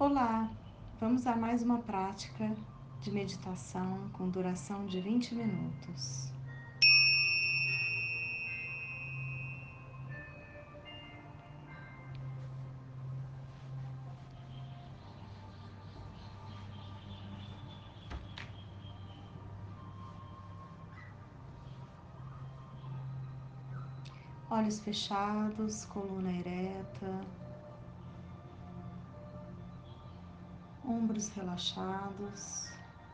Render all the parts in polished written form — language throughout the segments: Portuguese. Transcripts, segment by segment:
Olá, vamos a mais uma prática de meditação com duração de 20 minutos. Olhos fechados, coluna ereta, ombros relaxados.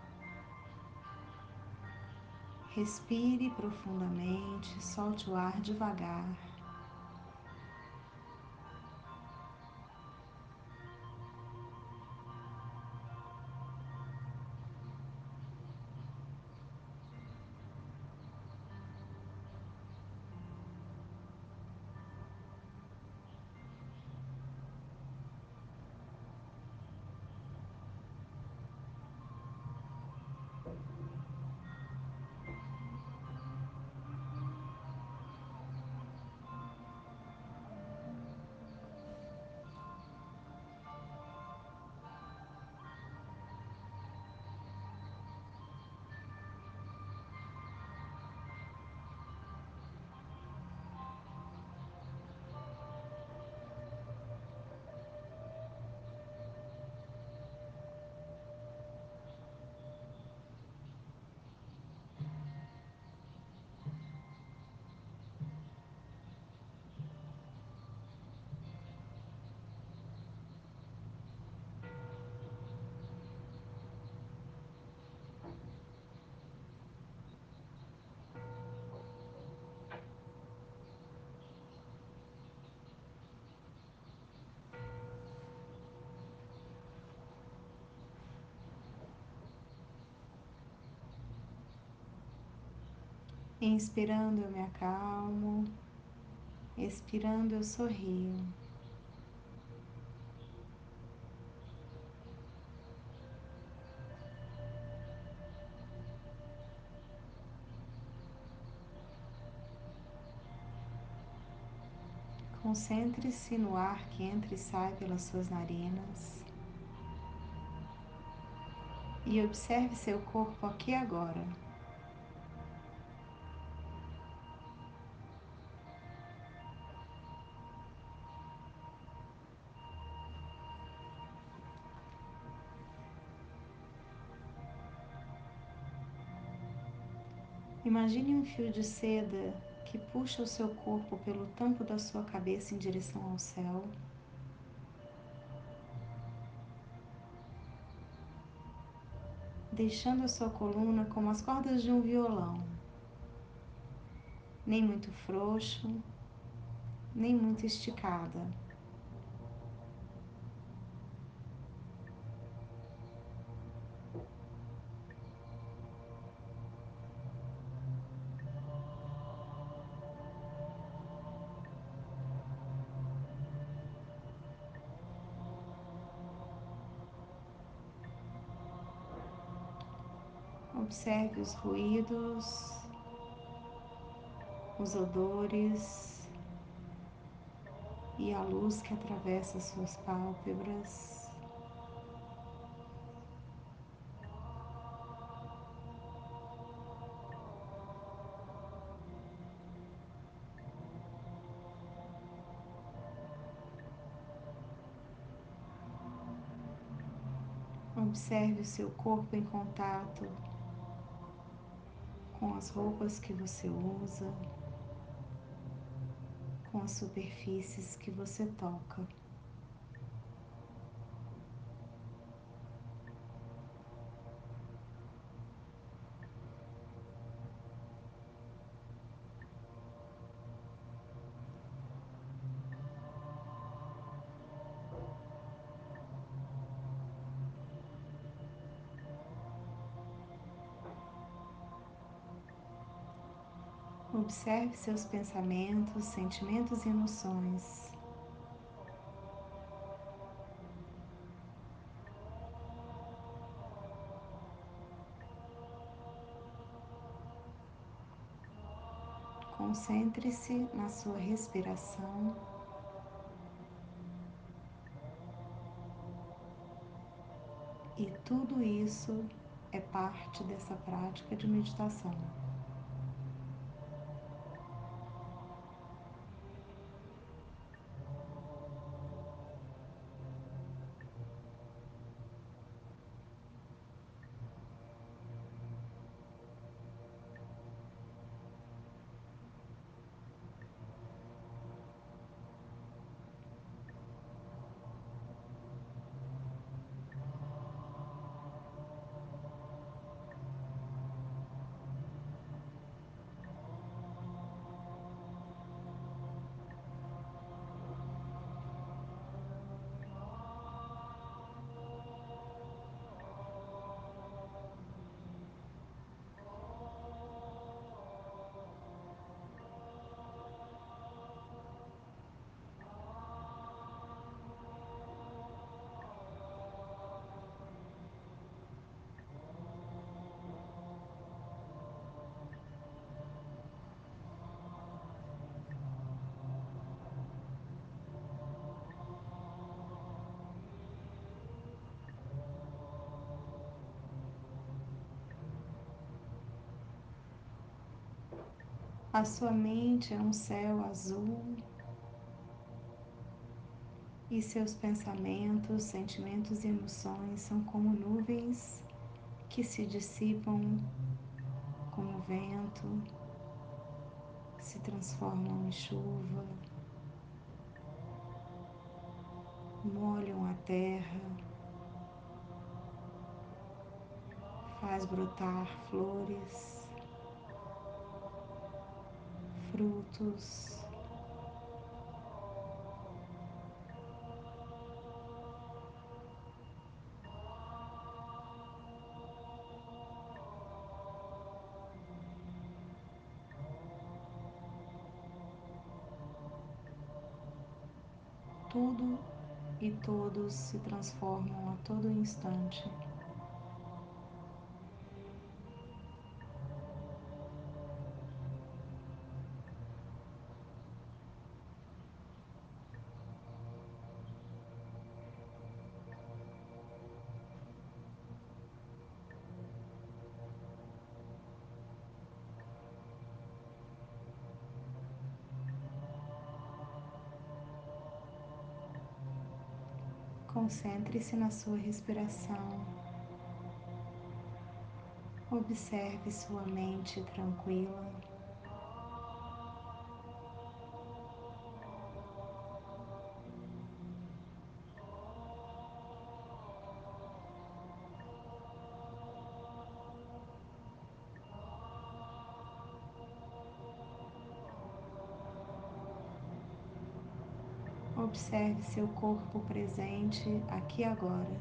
Respire profundamente, solte o ar devagar. Inspirando, eu me acalmo. Expirando, eu sorrio. Concentre-se no ar que entra e sai pelas suas narinas e observe seu corpo aqui e agora. Imagine um fio de seda que puxa o seu corpo pelo tampo da sua cabeça em direção ao céu, deixando a sua coluna como as cordas de um violão, nem muito frouxo, nem muito esticada. Observe os ruídos, os odores e a luz que atravessa suas pálpebras. Observe o seu corpo em contato com as roupas que você usa, com as superfícies que você toca. Observe seus pensamentos, sentimentos e emoções. Concentre-se na sua respiração E tudo isso é parte dessa prática de meditação. A sua mente é um céu azul e seus pensamentos, sentimentos e emoções são como nuvens que se dissipam com o vento, se transformam em chuva, molham a terra, faz brotar flores, frutos. Tudo e todos se transformam a todo instante. Concentre-se na sua respiração. Observe sua mente tranquila. Observe seu corpo presente aqui agora.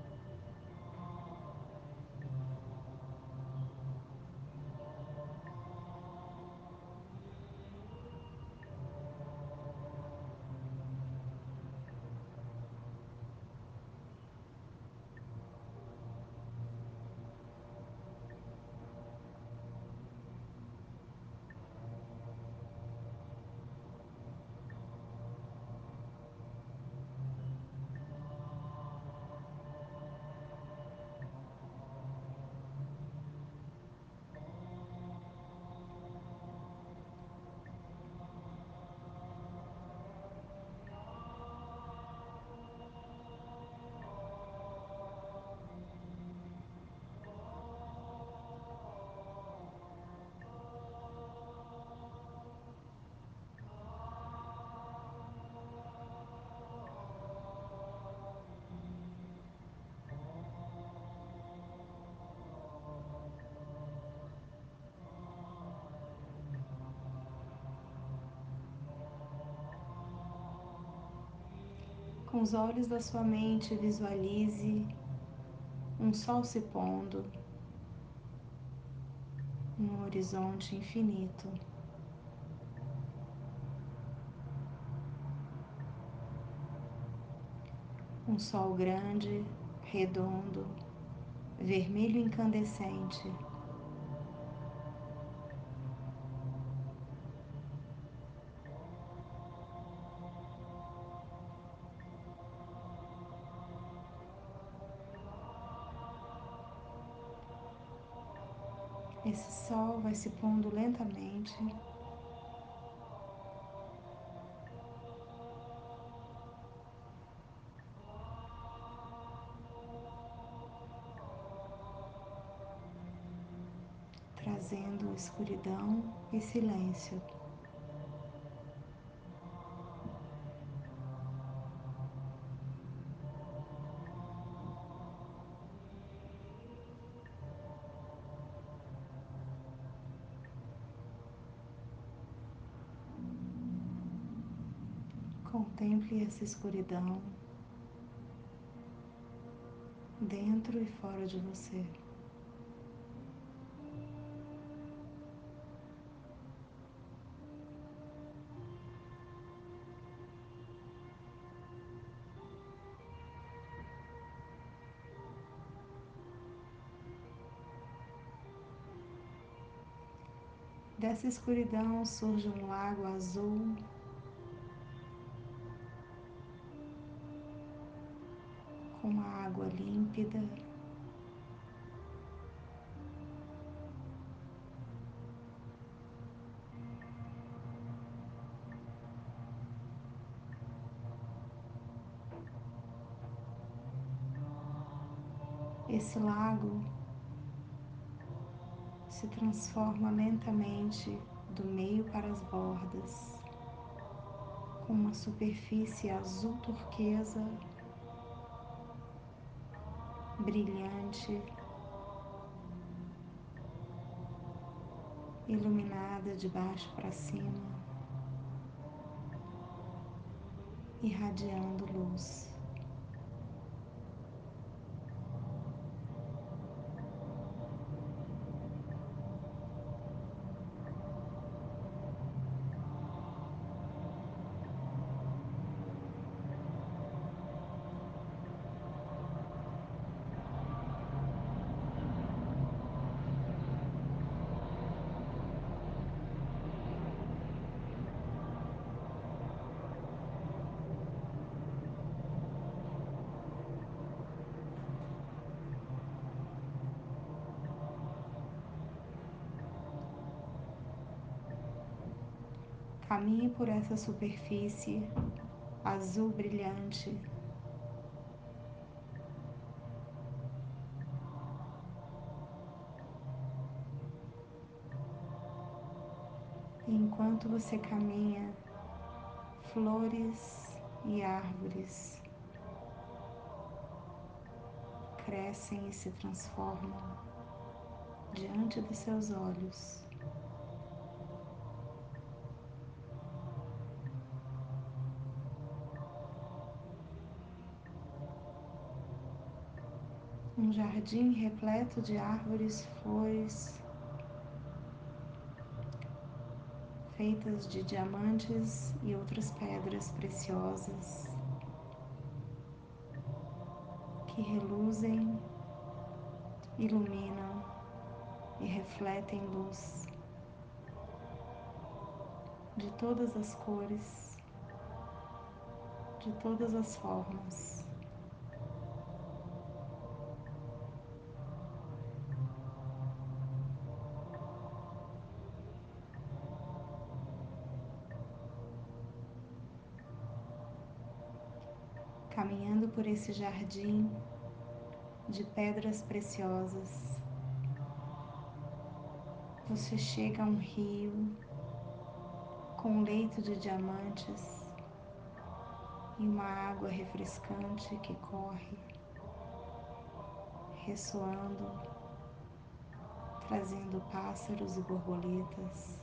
Com os olhos da sua mente, visualize um sol se pondo num horizonte infinito. Um sol grande, redondo, vermelho incandescente. Esse sol vai se pondo lentamente, trazendo escuridão e silêncio. Contemple essa escuridão dentro e fora de você. Dessa escuridão surge um lago azul com uma água límpida. Esse lago se transforma lentamente do meio para as bordas, com uma superfície azul turquesa, brilhante, iluminada de baixo para cima, irradiando luz. Caminhe por essa superfície azul brilhante, e enquanto você caminha, flores e árvores crescem e se transformam diante dos seus olhos. Um jardim repleto de árvores, flores feitas de diamantes e outras pedras preciosas que reluzem, iluminam e refletem luz de todas as cores, de todas as formas. Caminhando por esse jardim de pedras preciosas, você chega a um rio com um leito de diamantes e uma água refrescante que corre, ressoando, trazendo pássaros e borboletas.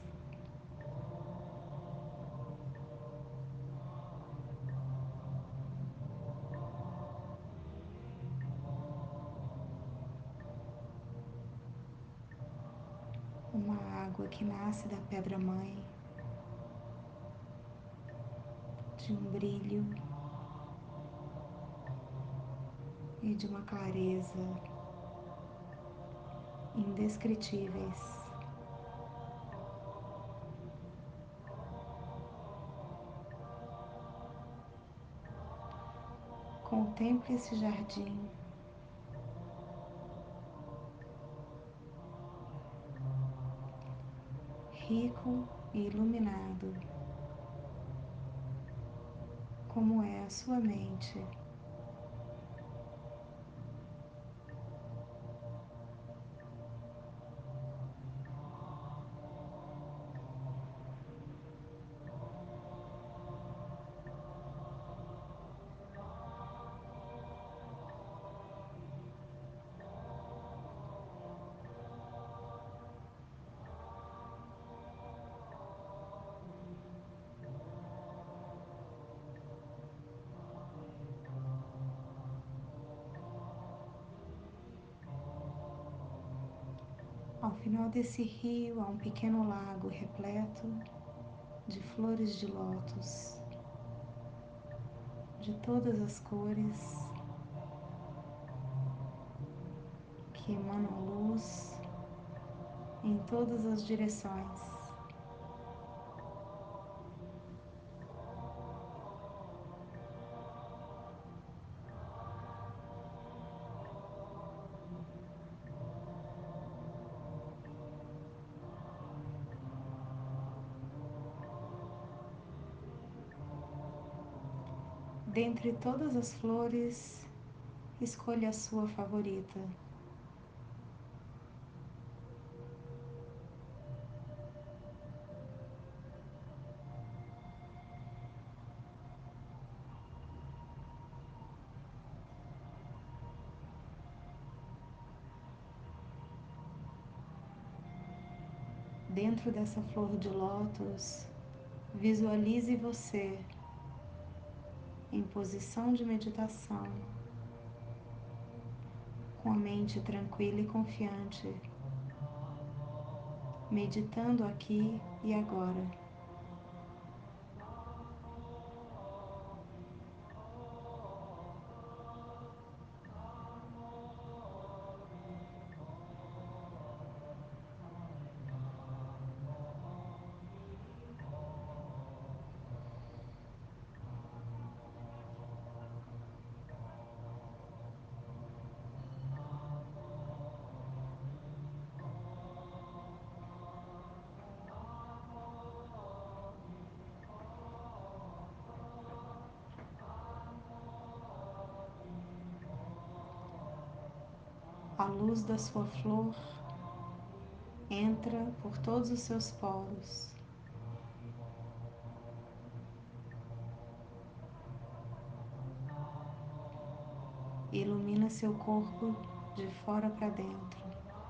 Uma água que nasce da pedra-mãe, de um brilho e de uma clareza indescritíveis. Contemple esse jardim rico e iluminado, como é a sua mente. Ao final desse rio há um pequeno lago repleto de flores de lótus, de todas as cores, que emanam luz em todas as direções. Dentre todas as flores, escolha a sua favorita. Dentro dessa flor de lótus, visualize você em posição de meditação, com a mente tranquila e confiante, meditando aqui e agora. A luz da sua flor entra por todos os seus poros, ilumina seu corpo de fora para dentro.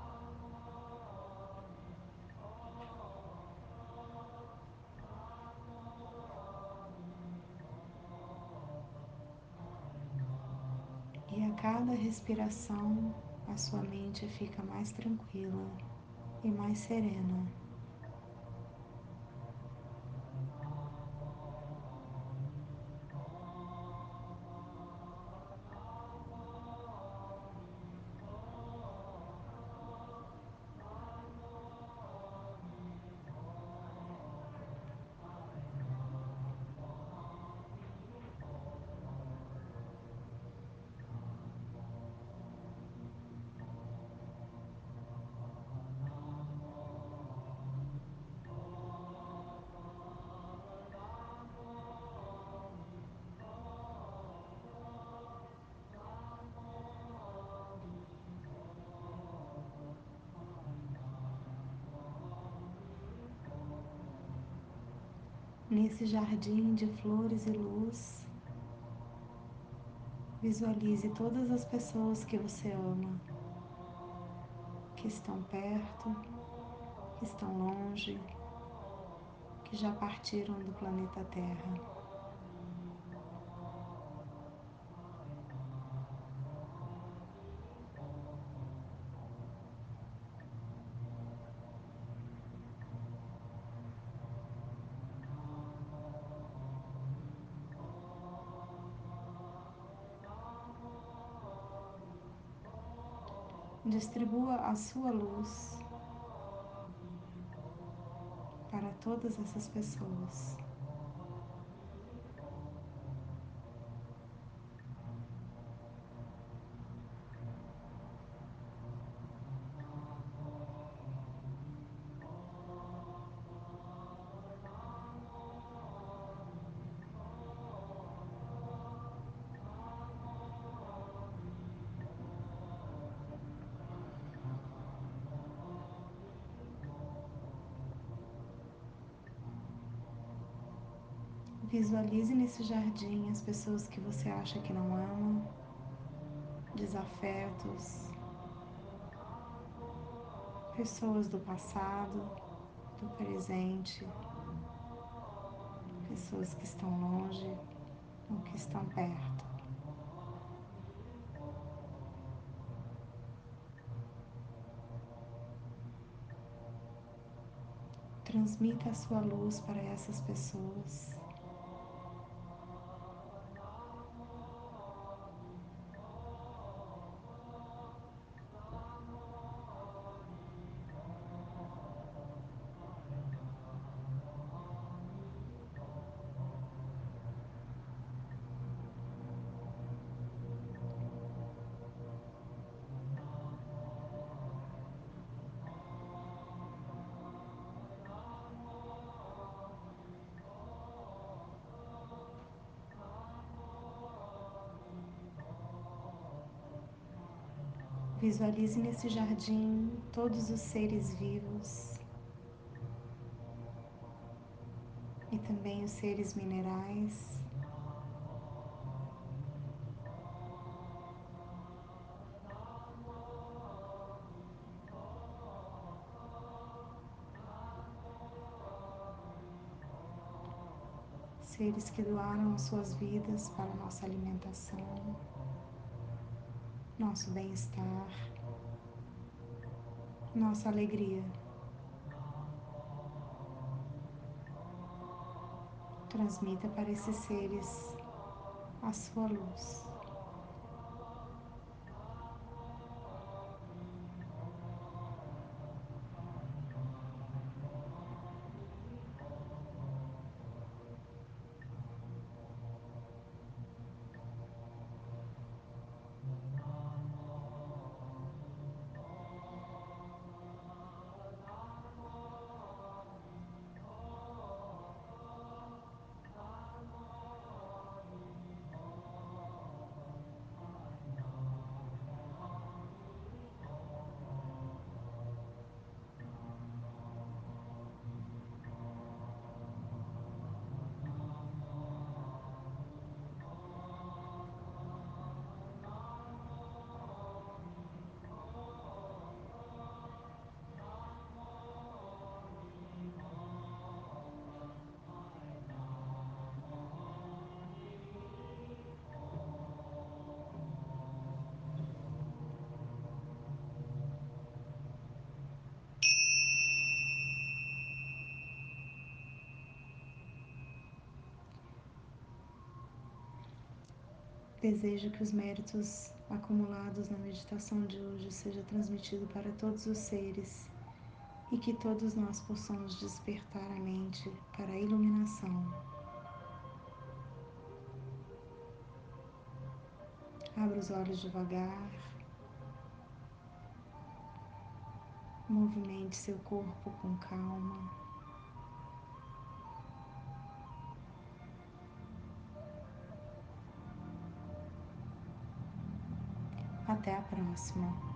E a cada respiração, a sua mente fica mais tranquila e mais serena. Nesse jardim de flores e luz, visualize todas as pessoas que você ama, que estão perto, que estão longe, que já partiram do planeta Terra. Distribua a sua luz para todas essas pessoas. Visualize nesse jardim as pessoas que você acha que não ama, desafetos, pessoas do passado, do presente, pessoas que estão longe ou que estão perto. Transmita a sua luz para essas pessoas. Visualize nesse jardim todos os seres vivos e também os seres minerais. Seres que doaram suas vidas para nossa alimentação, nosso bem-estar, nossa alegria. Transmita para esses seres a sua luz. Desejo que os méritos acumulados na meditação de hoje seja transmitido para todos os seres e que todos nós possamos despertar a mente para a iluminação. Abra os olhos devagar, movimente seu corpo com calma. Até a próxima.